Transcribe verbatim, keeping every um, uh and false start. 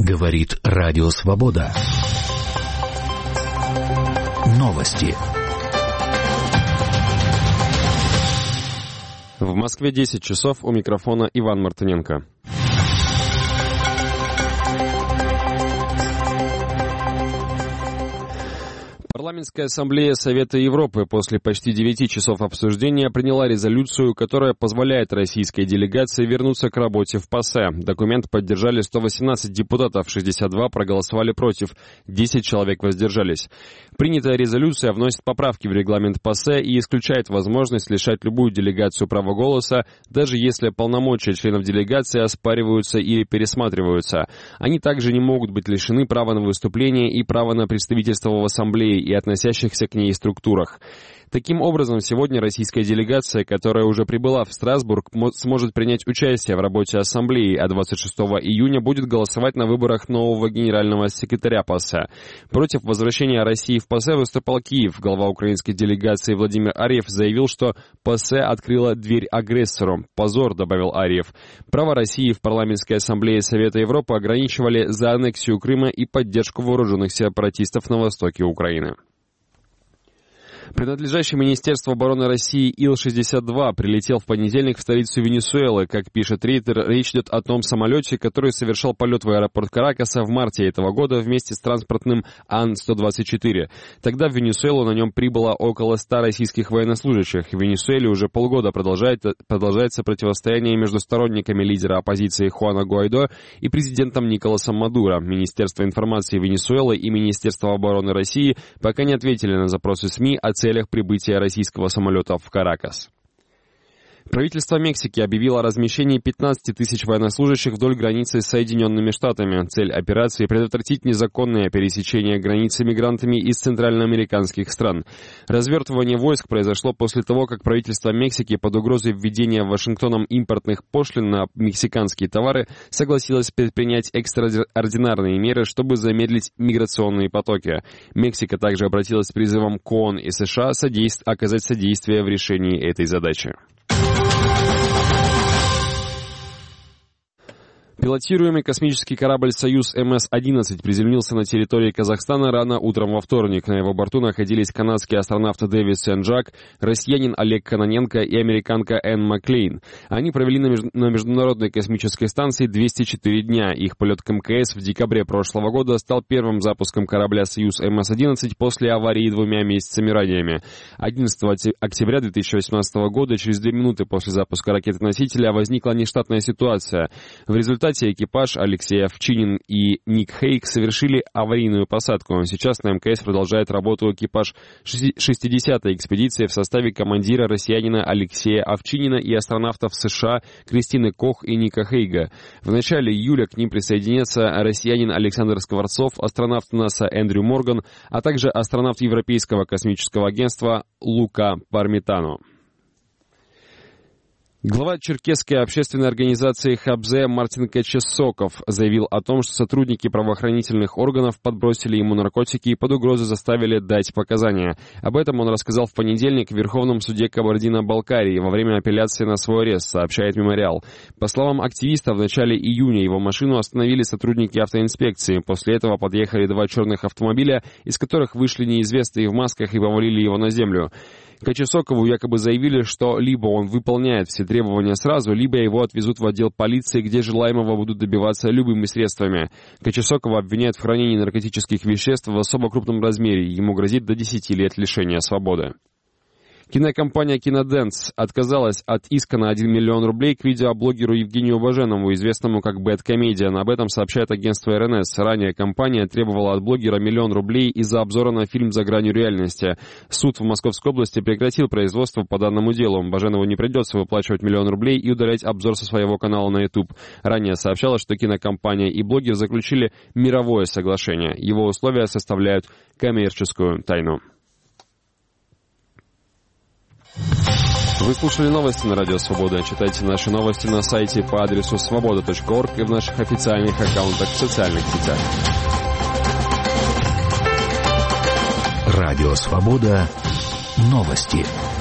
Говорит Радио Свобода. Новости. В Москве десять часов, у микрофона Иван Мартыненко. Парламентская ассамблея Совета Европы после почти девяти часов обсуждения приняла резолюцию, которая позволяет российской делегации вернуться к работе в ПАСЕ. Документ поддержали сто восемнадцать депутатов, шестьдесят два проголосовали против, десять человек воздержались. Принятая резолюция вносит поправки в регламент ПАСЕ и исключает возможность лишать любую делегацию права голоса, даже если полномочия членов делегации оспариваются или пересматриваются. Они также не могут быть лишены права на выступление и права на представительство в ассамблее и относящихся к ней структурах. Таким образом, сегодня российская делегация, которая уже прибыла в Страсбург, сможет принять участие в работе Ассамблеи, а двадцать шестого июня будет голосовать на выборах нового генерального секретаря ПАСЕ. Против возвращения России в ПАСЕ выступал Киев. Глава украинской делегации Владимир Арьев заявил, что ПАСЕ открыла дверь агрессору. «Позор», — добавил Арьев. Право России в Парламентской ассамблее Совета Европы ограничивали за аннексию Крыма и поддержку вооруженных сепаратистов на востоке Украины. Принадлежащий Министерству обороны России Ил шестьдесят два прилетел в понедельник в столицу Венесуэлы. Как пишет Рейтер, речь идет о том самолете, который совершал полет в аэропорт Каракаса в марте этого года вместе с транспортным Ан сто двадцать четыре. Тогда в Венесуэлу на нем прибыло около ста российских военнослужащих. В Венесуэле уже полгода продолжает, продолжается противостояние между сторонниками лидера оппозиции Хуана Гуайдо и президентом Николасом Мадуро. Министерство информации Венесуэлы и Министерство обороны России пока не ответили на запросы СМИ о целях прибытия российского самолета в Каракас. Правительство Мексики объявило о размещении пятнадцати тысяч военнослужащих вдоль границы с Соединенными Штатами. Цель операции – предотвратить незаконное пересечение границы мигрантами из центральноамериканских стран. Развертывание войск произошло после того, как правительство Мексики под угрозой введения Вашингтоном импортных пошлин на мексиканские товары согласилось предпринять экстраординарные меры, чтобы замедлить миграционные потоки. Мексика также обратилась с призывом к ООН и США содейств... оказать содействие в решении этой задачи. Пилотируемый космический корабль «Союз эм эс одиннадцать» приземлился на территории Казахстана рано утром во вторник. На его борту находились канадский астронавт Дэвид Сен-Жак, россиянин Олег Кононенко и американка Энн Маклейн. Они провели на, меж... на Международной космической станции двести четыре дня. Их полет к эм ка эс в декабре прошлого года стал первым запуском корабля «Союз эм эс одиннадцать» после аварии двумя месяцами ранее. одиннадцатого октября две тысячи восемнадцатого года, через две минуты после запуска ракеты-носителя, возникла нештатная ситуация. В результате экипаж Алексей Овчинин и Ник Хейк совершили аварийную посадку. Сейчас на эм ка эс продолжает работу экипаж шестидесятой экспедиции в составе командира россиянина Алексея Овчинина и астронавтов США Кристины Кох и Ника Хейга. В начале июля к ним присоединятся россиянин Александр Скворцов, астронавт НАСА Эндрю Морган, а также астронавт Европейского космического агентства Лука Пармитано. Глава черкесской общественной организации «Хабзе» Мартин Качесоков заявил о том, что сотрудники правоохранительных органов подбросили ему наркотики и под угрозой заставили дать показания. Об этом он рассказал в понедельник в Верховном суде Кабардино-Балкарии во время апелляции на свой арест, сообщает «Мемориал». По словам активиста, в начале июня его машину остановили сотрудники автоинспекции. После этого подъехали два черных автомобиля, из которых вышли неизвестные в масках и повалили его на землю. Качесокову якобы заявили, что либо он выполняет все требования сразу, либо его отвезут в отдел полиции, где желаемого будут добиваться любыми средствами. Качесокова обвиняют в хранении наркотических веществ в особо крупном размере. Ему грозит до десяти лет лишения свободы. Кинокомпания «Киноденс» отказалась от иска на один миллион рублей к видеоблогеру Евгению Баженову, известному как Бэдкомедиан. Об этом сообщает агентство эр эн эс. Ранее компания требовала от блогера миллион рублей из-за обзора на фильм «За гранью реальности». Суд в Московской области прекратил производство по данному делу. Баженову не придется выплачивать миллион рублей и удалять обзор со своего канала на YouTube. Ранее сообщалось, что кинокомпания и блогер заключили мировое соглашение. Его условия составляют коммерческую тайну. Вы слушали новости на Радио Свобода. Читайте наши новости на сайте по адресу свобода точка орг и в наших официальных аккаунтах в социальных сетях. Радио Свобода. Новости.